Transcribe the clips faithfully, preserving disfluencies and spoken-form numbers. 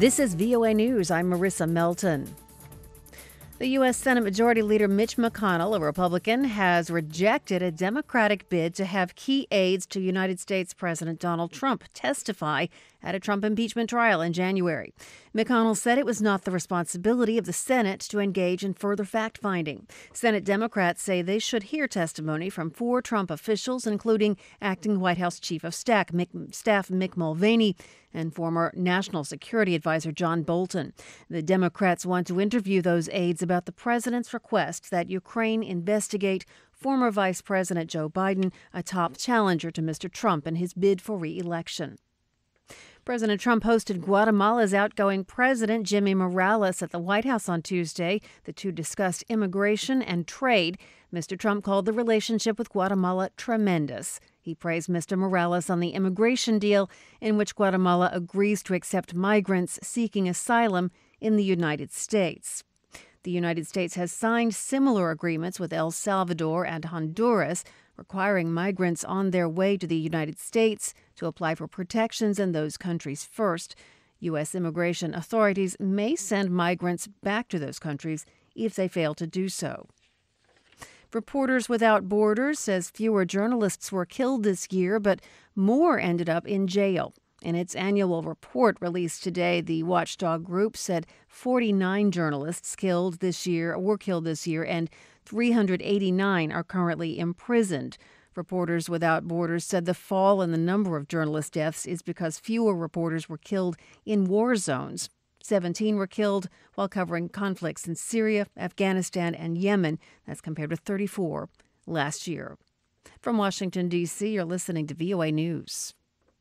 This is V O A News. I'm Marissa Melton. The U S Senate Majority Leader Mitch McConnell, a Republican, has rejected a Democratic bid to have key aides to United States President Donald Trump testify at a Trump impeachment trial in January. McConnell said it was not the responsibility of the Senate to engage in further fact-finding. Senate Democrats say they should hear testimony from four Trump officials, including acting White House Chief of Staff Mick, Staff Mick Mulvaney and former National Security Advisor John Bolton. The Democrats want to interview those aides about the president's request that Ukraine investigate former Vice President Joe Biden, a top challenger to Mister Trump in his bid for re-election. President Trump hosted Guatemala's outgoing president, Jimmy Morales, at the White House on Tuesday. The two discussed immigration and trade. Mister Trump called the relationship with Guatemala tremendous. He praised Mister Morales on the immigration deal, in which Guatemala agrees to accept migrants seeking asylum in the United States. The United States has signed similar agreements with El Salvador and Honduras, requiring migrants on their way to the United States to apply for protections in those countries first. U S immigration authorities may send migrants back to those countries if they fail to do so. Reporters Without Borders says fewer journalists were killed this year, but more ended up in jail. In its annual report released today, the watchdog group said forty-nine journalists killed this year were killed this year, and three hundred eighty-nine are currently imprisoned. Reporters Without Borders said the fall in the number of journalist deaths is because fewer reporters were killed in war zones. seventeen were killed while covering conflicts in Syria, Afghanistan, and Yemen. That's compared with thirty-four last year. From Washington, D C, you're listening to V O A News.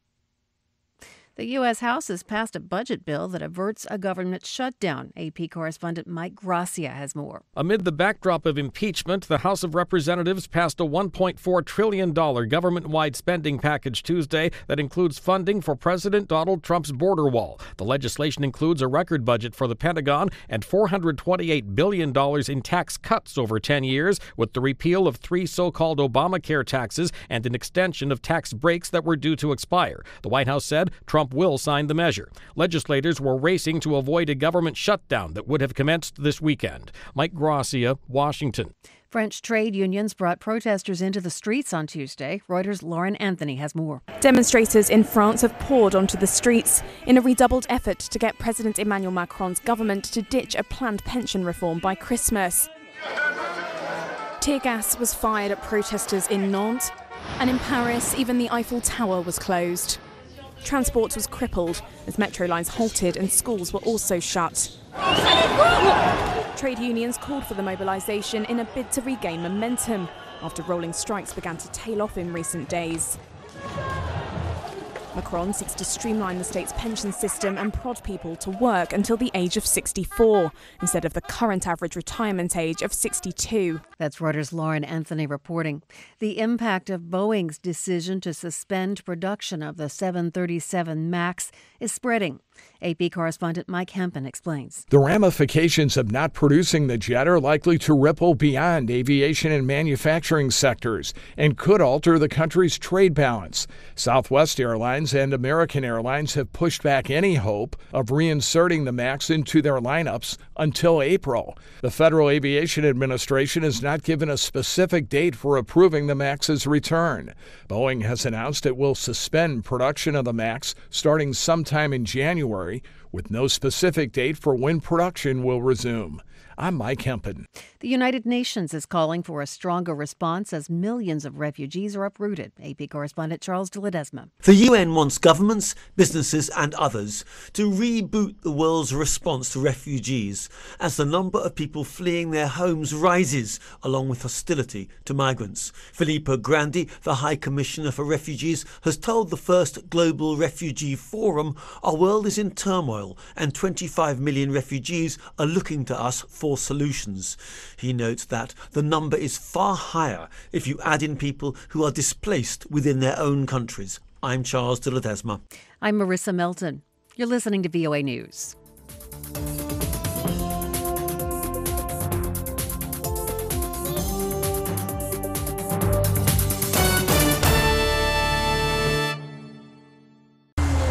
The U S. House has passed a budget bill that averts a government shutdown. A P correspondent Mike Gracia has more. Amid the backdrop of impeachment, the House of Representatives passed a one point four trillion dollars government-wide spending package Tuesday that includes funding for President Donald Trump's border wall. The legislation includes a record budget for the Pentagon and four hundred twenty-eight billion dollars in tax cuts over ten years, with the repeal of three so-called Obamacare taxes and an extension of tax breaks that were due to expire. The White House said Trump will sign the measure. Legislators were racing to avoid a government shutdown that would have commenced this weekend. Mike Gracia, Washington. French trade unions brought protesters into the streets on Tuesday. Reuters' Lauren Anthony has more. Demonstrators in France have poured onto the streets in a redoubled effort to get President Emmanuel Macron's government to ditch a planned pension reform by Christmas. Tear gas was fired at protesters in Nantes, and in Paris, even the Eiffel Tower was closed. Transport was crippled as metro lines halted and schools were also shut. Trade unions called for the mobilisation in a bid to regain momentum after rolling strikes began to tail off in recent days. Macron seeks to streamline the state's pension system and prod people to work until the age of sixty-four, instead of the current average retirement age of sixty-two. That's Reuters' Lauren Anthony reporting. The impact of Boeing's decision to suspend production of the seven thirty-seven MAX is spreading. A P correspondent Mike Hempen explains. The ramifications of not producing the jet are likely to ripple beyond aviation and manufacturing sectors and could alter the country's trade balance. Southwest Airlines and American Airlines have pushed back any hope of reinserting the MAX into their lineups until April. The Federal Aviation Administration has not given a specific date for approving the MAX's return. Boeing has announced it will suspend production of the MAX starting sometime in January, with no specific date for when production will resume. I'm Mike Hempen. The United Nations is calling for a stronger response as millions of refugees are uprooted. A P correspondent Charles de Ledesma. The U N wants governments, businesses and others to reboot the world's response to refugees as the number of people fleeing their homes rises, along with hostility to migrants. Filippo Grandi, the High Commissioner for Refugees, has told the first Global Refugee Forum our world is in turmoil and twenty-five million refugees are looking to us for solutions. He notes that the number is far higher if you add in people who are displaced within their own countries. I'm Charles de Ledesma. I'm Marissa Melton. You're listening to V O A News.